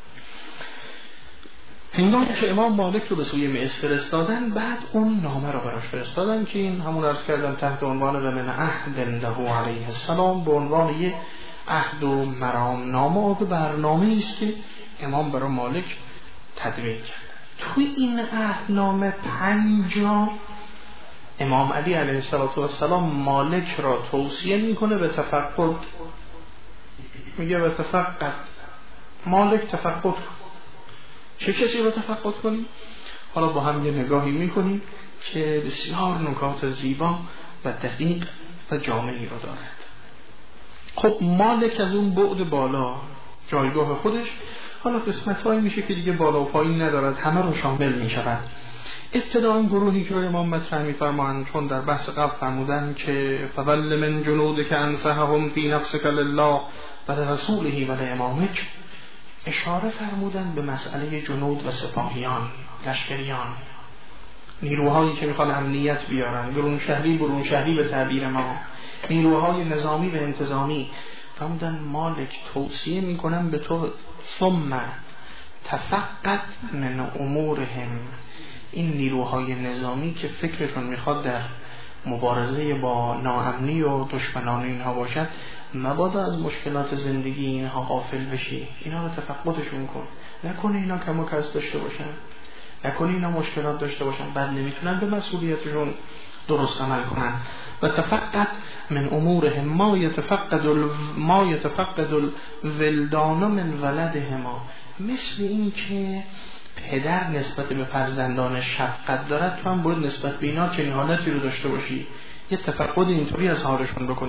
هنگامی که امام مالک رو به سوی مصر فرستادن، بعد اون نامه رو براش فرستادن که این همون عرض کردم تحت عنوان و من عهد له علیه السلام، به عنوان یه عهد و مرام نامه و برنامه است که امام برای مالک تدوین کرد. توی این عهدنامه 5 جا امام علی علیه السلام مالک را توصیه میکنه به تفقد، میگه به تفقد، مالک تفقد کن. چه کسی رو تفقد کنیم؟ حالا با هم یه نگاهی میکنیم که بسیار نکات زیبا و دقیق و جامعی رو دارد. خب مالک از اون بعد بالا جایگاه خودش، حالا قسمت‌هایی میشه که دیگه بالا و پایین ندارد، همه رو شامل میشود. ابتداً گروهی که امام مطرح می‌فرمایند، چون در بحث قبل فرمودن که فول من جنودک انصحهم فی نفسک لله و لرسوله و لامامک، اشاره فرمودن به مسئله جنود و سپاهیان، لشکریان، نیروهایی که میخوان امنیت بیارن، برون شهری به تعبیر ما، نیروهای نظامی و انتظامی. فرمودن مالک توصیه میکنن به تو ثم تفقد من امورهم، این نیروهای نظامی که فکرشون میخواد در مبارزه با ناامنی و دشمنان اینها باشد، مبادا از مشکلات زندگی اینها غافل بشی، اینا رو تفقدشون کن، نکنه اینا کم و کس داشته باشن، نکنه اینا مشکلات داشته باشن، بعد نمیتونن به مسئولیتشون درست عمل کنن. و تفقد من امورهم ما یتفقد الولدان من ولدهما، مثل این که پدر نسبت به فرزندان شفقت دارد، تو هم باید نسبت به اینا چنین حالتی رو داشته باشی، یه تفقد اینطوری از حالشون بکنی.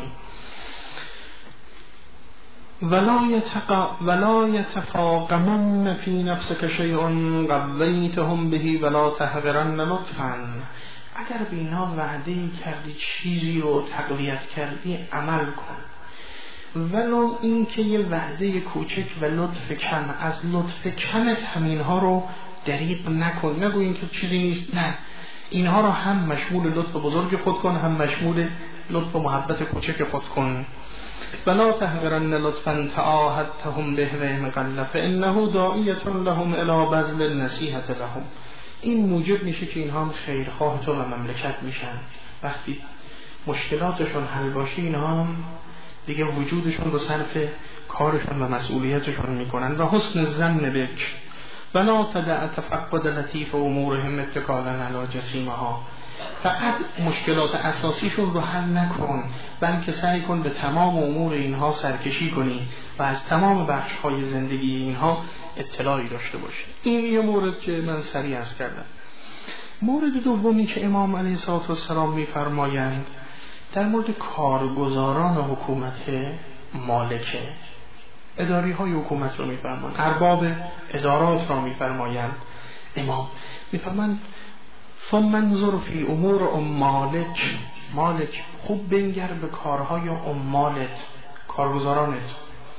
ولا يتفاقمن في نفسك شيء قضيتهم به ولا تحقرن لطفا، اگر به اینا وعده کردی چیزی رو تقویت کردی عمل کن، ولو این که یه وعده کوچک و لطف کم، از لطف کمت همینها رو دریغ نکن، نگو این که چیزی نیست، نه، اینها رو هم مشمول لطف بزرگ خود کن، هم مشمول لطف و محبت کوچک خود کن. ولا تحقرن لطفا تعاهدتهم به و قل فانه داعیة لهم الی بذل النصیحة لهم، این موجب میشه که اینها هم خیرخواه تو و مملکت میشن، وقتی مشکلاتشون حل باشه اینها هم دیگه وجودشون رو صرف کارشون و مسئولیتشون میکنن. و حسن الظن بک ولا تدع تفقد لطیف امورهم اتکالا علی جسیمها. فقط مشکلات اساسیشون رو حل نکن، بلکه سعی کن به تمام امور اینها سرکشی کنی و از تمام بخش‌های زندگی اینها اطلاعی داشته باشی. این یه مورد که من سریع عرض کردم. مورد دومی که امام علیه السلام می‌فرمایند در مورد کارگزاران حکومت مالکه، اداری های حکومت رو می‌فرمایند، ارباب ادارات رو می‌فرمایند. امام می‌فرمایند ثم انظر فی امور مالک، خوب بنگر به کارهای عمالت، کارگزارانت.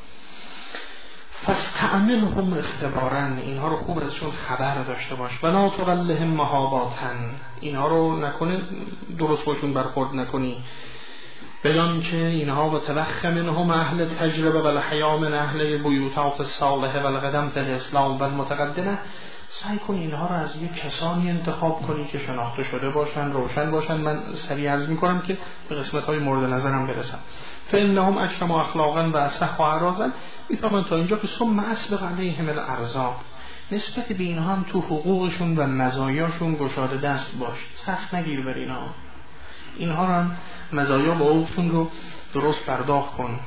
فاستعملهم اختبارا، اینها رو خوب ازشون خبر داشته باش. ولا تولهم مهاباتا، اینها رو نکنه درست باشون برخورد نکنی، بدان که اینها با توخ منهم اهل تجربه و الحیا من اهل بیوتات الصالحه و القدم فی الاسلام و المتقدمه. سعی کن اینها رو از یک کسانی انتخاب کنی که شناخته شده باشن، روشن باشن. من سریع عرض میکنم که به قسمت‌های مورد نظرم برسم. فانهم اکرم اخلاقا و اصح اعراضا، میفهمن تا اینجا که ثم اسبق علیهم الارزاق، نسبت به اینها هم تو حقوقشون و مزایاشون گشاده دست باش، سخت نگیر بر اینها رو هم مزایا و حقوقشون رو درست پرداخت کن.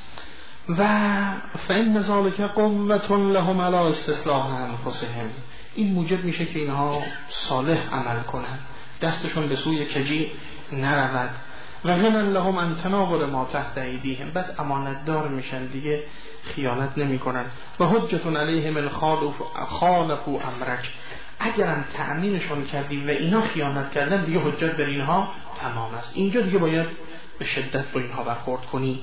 و فإن ذلک قوة لهم علی استصلاح انفسهم، این موجب میشه که اینها صالح عمل کنن، دستشون به سوی کجی نرود. و غنی لهم ان تناول ما تحت ایدیهم، بعد امانت دار میشن، دیگه خیانت نمی کنن. و حجت علیهم الخالفوا امرک، اگرم تأمینشون کردی و اینا خیانت کردن، دیگه حجت بر اینها تمام است. اینجا دیگه باید به شدت با اینها برخورد کنی.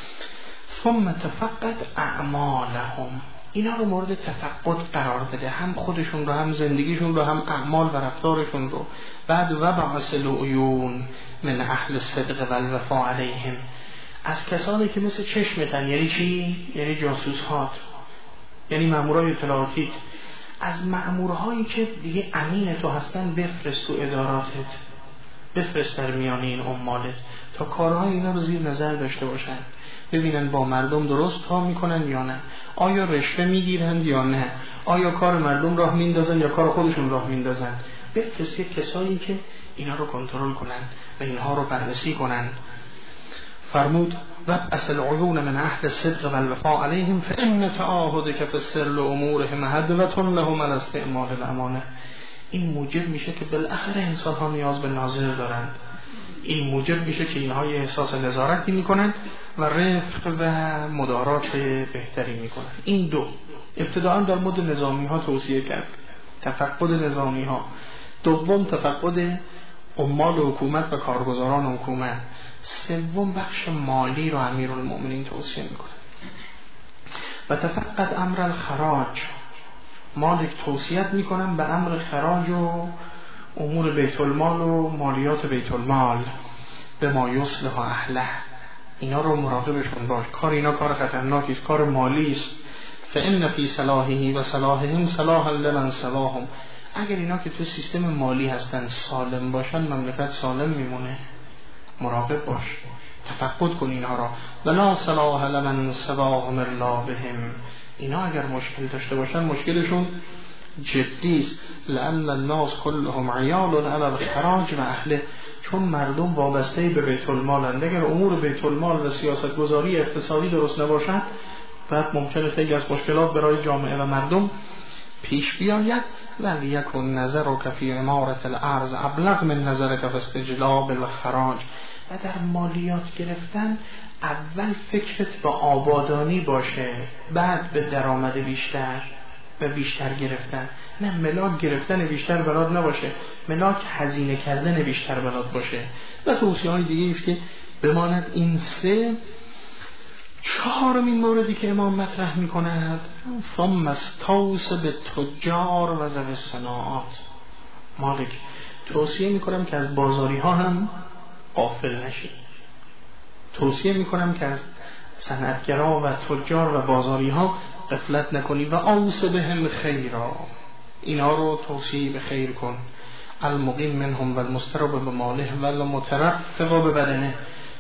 ثم تفقد اعمالهم، اینا رو مورد تفقد قرار بده، هم خودشون رو، هم زندگیشون رو، هم اعمال و رفتارشون رو. بعد و بعث العیون من اهل الصدق و الوفا علیهم، از کسانی که مثل چشمتن. یعنی چی؟ یعنی جاسوس هات، یعنی مامورای اطلاعاتی، از مامورهایی که دیگه امین تو هستن بفرست تو اداراتت، بفرست در میان این عمالت تا کارهای اینا رو زیر نظر داشته باشن، ببینن با مردم درست کار میکنن یا نه، آیا رشوه میگیرن یا نه، آیا کار مردم راه میندازن یا کار خودشون راه میندازن. بفرست یک کسایی که اینا رو کنترل کنن و اینها رو بررسی کنن. فرمود وابعث العیون من اهل الصدق و الوفا علیهم فان تعاهدک فی السر امورهم هدوة لهم علی استعمال الامانه. این موجب میشه که بالاخره انسان ها نیاز به ناظر دارند، این موجب میشه که اینها احساس نظارتی میکنن و رفق و مدارات بهتری میکنن. این دو ابتداء در مورد نظامی ها توصیه کرد، تفقد نظامی ها. دوم تفقد عمال حکومت و کارگزاران حکومت. سوم بخش مالی رو امیرالمؤمنین توصیه میکنه. و تفقد امر الخراج، مالک توصیت میکنم به امر خراج و امور بیت المال و مالیات بیت المال، به ما یصلح اهله، اینا رو مراقبشون باش. کار اینا کار خطرناکی است، کار مالی است. فان فی صلاحه و صلاحهم صلاحا لمن صلاحهم، اگر اینا که تو سیستم مالی هستن سالم باشن، مملکت سالم میمونه. مراقب باش، تفقد کن اینها را. ولا صلاح لمن صلاحهم الله بهم، اینا اگر مشکل داشته باشن مشکلشون جدی است. لأن الناس كلهم عیال علی الخراج و اهله، چون مردم وابسته به بیت المال اند. اگر امور بیت المال و سیاست گذاری اقتصادی درست نباشد، بعد ممکنه خیلی از مشکلات برای جامعه و مردم پیش بیاید. ولیکن نظرک فی امارة الارض ابلغ من نظرک فی استجلاب الخراج، و در مالیات گرفتن اول فکرت به آبادانی باشه، بعد به درآمد بیشتر و بیشتر گرفتن. نه ملاک گرفتن بیشتر برات نباشه، ملاک هزینه کردن بیشتر برات باشه. و توصیه های دیگه است که بماند. این سه. چهارمین موردی که امام مطرح می‌کند ثم استوص بالتجار و ذوی الصناعات. مالک توصیه می‌کنم که از بازاری ها هم غافل نشی، توصیه می‌کنم که از صنعتگرا و تجار و بازاری ها غفلت نکنی. و اوص بهم خیرا، اینا رو توصیه به خیر کن. المقیم منهم و المسترب بماله و المترفق ببدنه،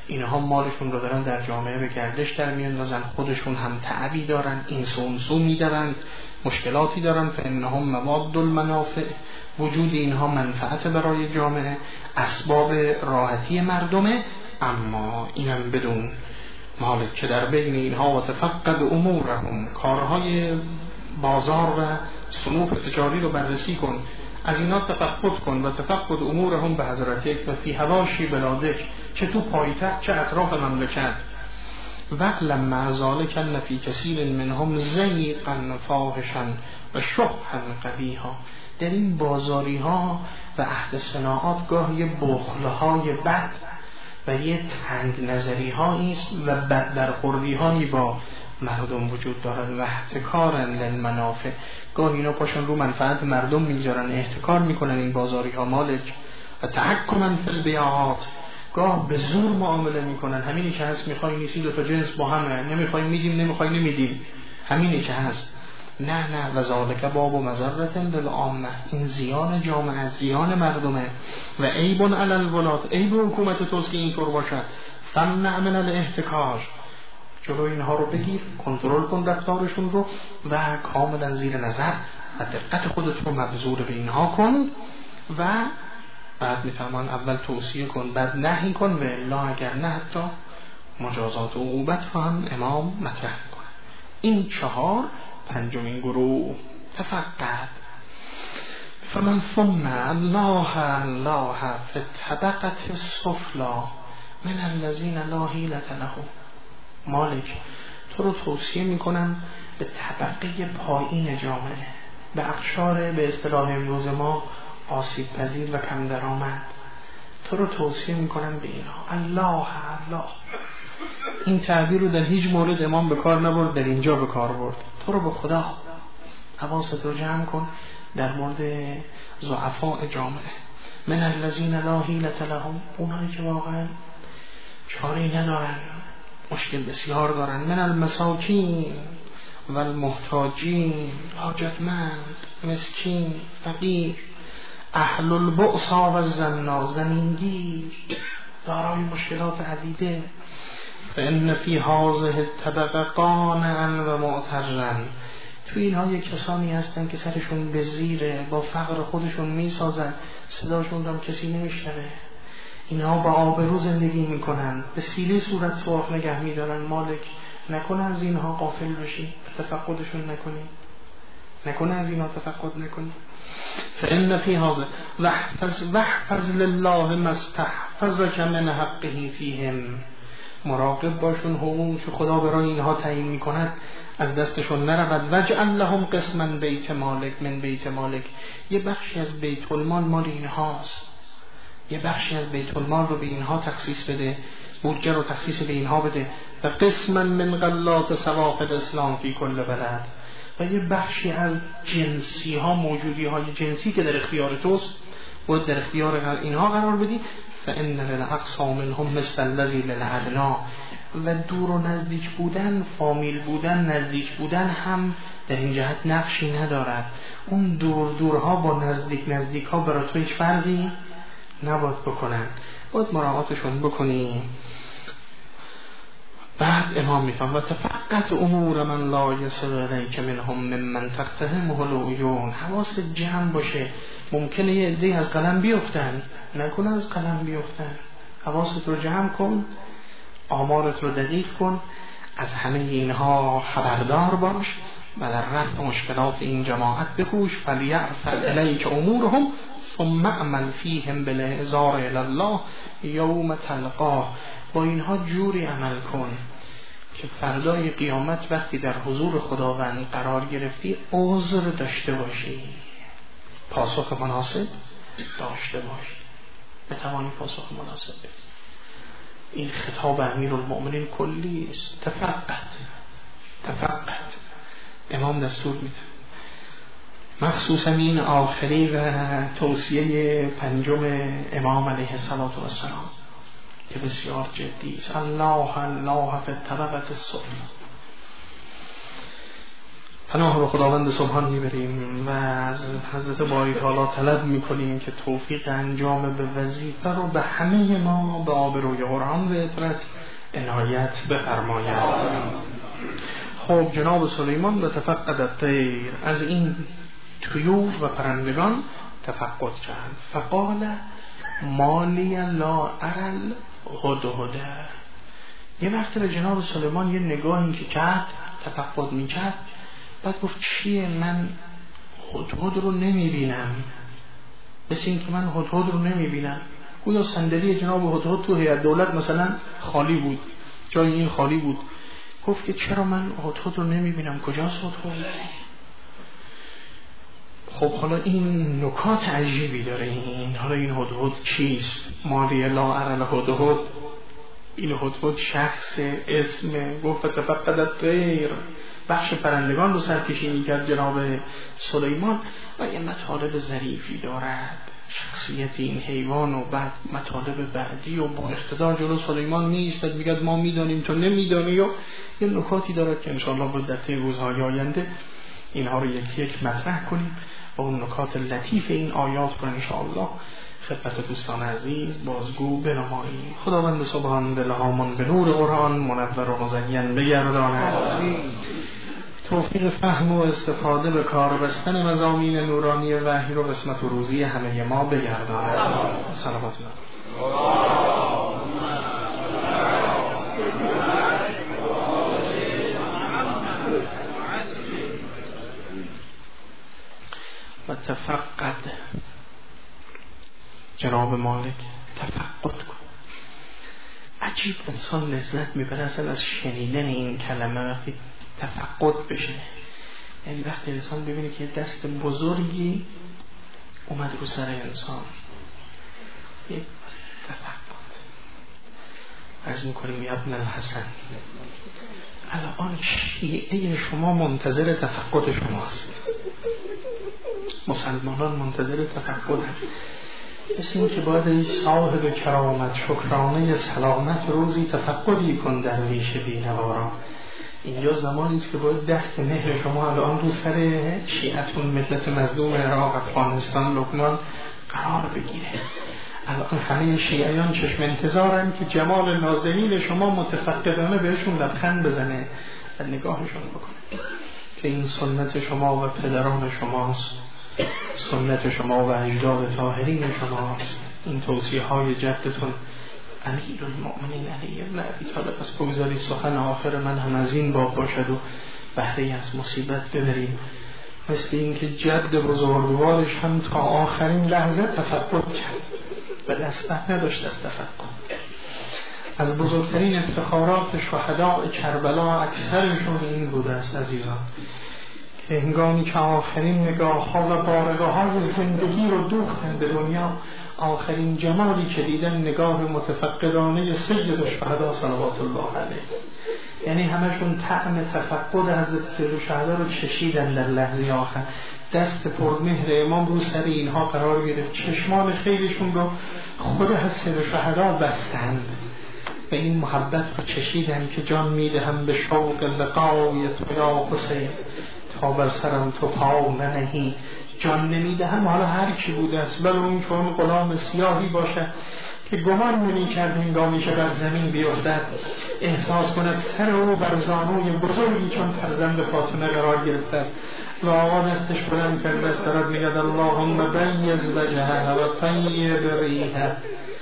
اینها مالشون رو دارن در جامعه به گردش در میاندازن، خودشون هم تعبی دارن، این سو میدارن، مشکلاتی دارن. فانهم مواد المنافع، وجود اینها منفعت برای جامعه، اسباب راحتی مردمه. اما اینم بدون مالک که در بین اینها و تفقد امورهم، کارهای بازار و صنوف تجاری رو بررسی کن، از اینا تفقد کن. و تفقد امورهم به حضرتک و فی حواشی بلادک، چه تو پایتخت چه اطراف مملکت. وعلم مع ذلک ان فی کثیر منهم ضیقا فاحشا و شحا قبیحا. در این بازاری ها و عهد صناعات گاهی بخلهای بد و یه تنگ نظری هایی است و بد برخوردی هایی با مردم وجود دارد و احتکارا للمنافع. گاهی اینا پاشن رو منفعت مردم میذارن، احتکار میکنن این بازاری ها مالک. و تحکما فی البیعات، گاه به زور معامله میکنن. همینی که هست میخوای نیستی، دو تا جنس با همه، نمیخوای میدیم، نمیخوای نمیدیم، همینی که هست. نه و ذالک باب و مضرة للعامه، این زیان جامعه، زیان مردمه. و عیب علی الولات، عیب حکومت توست که اینطور باشد. فمنع من الاحتکار، جلو اینها رو بگیر، کنترل کن رفتارشون رو و کاملا زیر نظر و دقت خودت رو مبذول به اینها کن. و بعد میفرمان اول توصیه کن بعد نهی کن، و الا اگر نه حتی مجازات و عقوبت رو هم امام مطرح کنه. این 4 پنجمین گروه. تفقد. فمن ثم الله فی الطبقة السفلی من الذین لا حیلة لهم. مالک تو رو توصیه میکنم به طبقه پایین جامعه، به اقشار به اصطلاح امروز ما آسیب پذیر و کم درآمد. تو رو توصیه میکنم به اینا. الله این تعبیر رو در هیچ مورد امام به کار نبرد، در اینجا به کار برد. تو رو به خدا حواست رو جمع کن در مورد ضعفاء جامعه. من الذین لا حیلة لهم، اونایی که واقعا چاره‌ای ندارن، مشکل بسیار دارن. من المساکین و المحتاجین، حاجتمند، مسکین، فقیر، اهل البؤس و الزنا، زمینگیر، دارای مشکلات عدیده. فإن فی هذه الطبقه قانعا و معترا، تو اینها یک کسانی هستن که سرشون به زیره، با فقر خودشون میسازن، صداشون هم کسی نمیشنوه. اینها با آبرو زندگی میکنن، به سیلی صورت سوراخ نگه میدارن. مالک نکنه از اینها غافل بشی، تفقدشون نکنه از اینها تفقد نکنی. فإن فی هذا واحفظ لله ما استحفظک من حقه فیهم، مراقب باشون حقوقی که خدا برای اینها تعیین میکند از دستشون نرود. واجعل لهم قسما بیت مالک من بیت مالک، یه بخشی از بیت المال مال اینهاست، یه بخشی از بیت المال رو به اینها تخصیص بده، بودجه رو تخصیص به اینها بده. و قسما من غلات سواق الاسلام فی کل بلد، و یه بخشی از جنسی ها، موجودی های جنسی که در اختیار توست باید در اختیار اینها قرار بدی. فإن للأقصى منهم مثل الذی للأدنی، و دور و نزدیک بودن، فامیل بودن، نزدیک بودن هم در این جهت نقشی ندارد. اون دورها با نزدیک ها برای تو هیچ فرقی نباید بکنن، باید مراعاتشون بکنی. بعد امام میفهم و تفقد امور من لا یصل الیک منهم ممن تقتهمه العیون، حواست جمع باشه، ممکنه یه عده‌ای از قلم بیفتن، نکنه از قلم بیفتن. حواست رو جمع کن، آمارت رو دقیق کن، از همه اینها خبردار باش و در رفع مشکلات این جماعت بکوش. فلیعرفل الیک امورهم ثم اعمل فیهم بالاحضار الی الله یوم تلقاه، با اینها جوری عمل کن که فردای قیامت وقتی در حضور خداوند قرار گرفتی عذر داشته باشی، پاسخ مناسب داشته باشی، بتوانی پاسخ مناسب بدی. این خطاب امیرالمؤمنین کلی است. تفقد امام دستور میده، مخصوصا این آخری و توصیه 5 امام علیه الصلاة والسلام که بسیار جدی است. الله فی الطبقة السفلی. پناه به خداوند سبحان میبریم و از حضرت باری تعالی طلب میکنیم که توفیق انجام به وظیفه رو به همه ما به آبروی قرآن و اطرت عنایت بفرماید. خب جناب سلیمان به تفقد الطیر، از این طیور و پرندگان تفقد کرد. فقال مالی لا ارل هدهده. یه وقتی به جناب سلیمان یه نگاهی که کرد تفقد میکرد، بعد گفت چیه من هدهد رو نمیبینم، مثل این که من هدهد رو نمیبینم. گویا صندلی جناب هدهد تو هیئت دولت مثلا خالی بود، جای این خالی بود. گفت که چرا من هدهد رو نمیبینم، کجاست هدهد؟ خب حالا این نکات عجیبی داره. این حالا این هدهد چیست؟ مالی لا ارل هدهد، این هدهد شخص اسم. گفت تفقد الطیر، بخش پرندگان رو سرکشی میکرد جناب سلیمان و یه مطالب ظریفی دارد شخصیت این حیوان و بعد مطالب بعدی و با اقتدار جلو سلیمان میایستد میگه ما میدانیم تو نمیدانی، و یه نکاتی دارد که انشاءالله بود در طی روزهای آینده اینها رو یکی یک مطرح کنیم و اون نکات لطیف این آیات رو انشاءالله خدمت دوستان عزیز بازگو بنماییم. خداوند سبحان دلهامان به نور قرآن منور و مزین بگرداند، توفیق فهم و استفاده به کار بستن مضامین نورانی وحی رو قسمت و روزی همه ما بگرداند. صلوات و تفقد. جناب مالک تفقد کن. عجیب انسان لذت میبره اصلا از شنیدن این کلمه وقتی تفقد بشه. یعنی وقتی انسان ببینه که دست بزرگی اومد رو سر انسان، یه تفقد. عرض میکنیم یا ابن الحسن، الان شیعه شما منتظر تفقد شماست، مسلمانان منتظر تفقد هست. مثل این که باید ای صاحب کرامت شکرانه سلامت روزی تفقدی کن در ریش بینوارا. اینجا زمانی است که باید دست مهر شما الان رو سر شیعتون ملت مظلوم عراق، افغانستان، لبنان قرار بگیره. الان همه شیعیان چشم انتظارن که جمال نازنین شما متفقدانه بهشون لبخند بزنه و نگاهشون بکنه که این سنت شما و پدران شماست، سنت شما و اجداد طاهرین شماست، این توصیه های جدتون امیر المؤمنین علی ابن ابی طالب از بگذاری سخن آخر من هم از این باب باشد و بهره از مصیبت ببریم. مثل این که جد بزرگوارش هم تا آخرین لحظه تفقد کرد و دست نداشت از تفقد. از بزرگترین افتخارات شهداء کربلا اکثرشون این بوده است عزیزان، که هنگامی که آخرین نگاه ها و بارگاه های زندگی رو دوختن به دنیا، آخرین جمالی که دیدن نگاه متفقدانه سید الشهدا صلوات الله علیه. یعنی همشون طعم تفقد حضرت سید الشهدا رو چشیدن در لحظه آخر. دست پرمهر امام رو سر اینها قرار گرفت، چشمان خیلیشون رو خود حضرت الشهدا بستند و این محبت رو چشیدن که جان میدهم به شوق لقای تو یا حسین، تا بر سرم تو پا ننهی. جان نمیدهم حالا هر کی بوده است، بل اون چون غلام سیاهی باشد که گمان نمی‌کرد هنگامی که بر زمین بیفتد احساس کند سر او بر زانوی بزرگی چون فرزند فاطمه قرار گرفته است و آقا دستش بلند کرده است دارد میگد اللهم بیض وجهه و طیب ریحه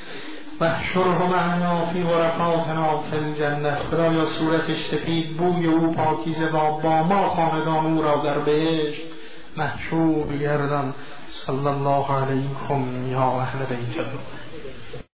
و احشره معنا فی غرفاتنا فی الجنه. خدایا صورتش سفید، بوی او پاکیزه و با ما خاندان او را در بهشت محشور گردان. صلی الله علیکم یا اهل بیت الله.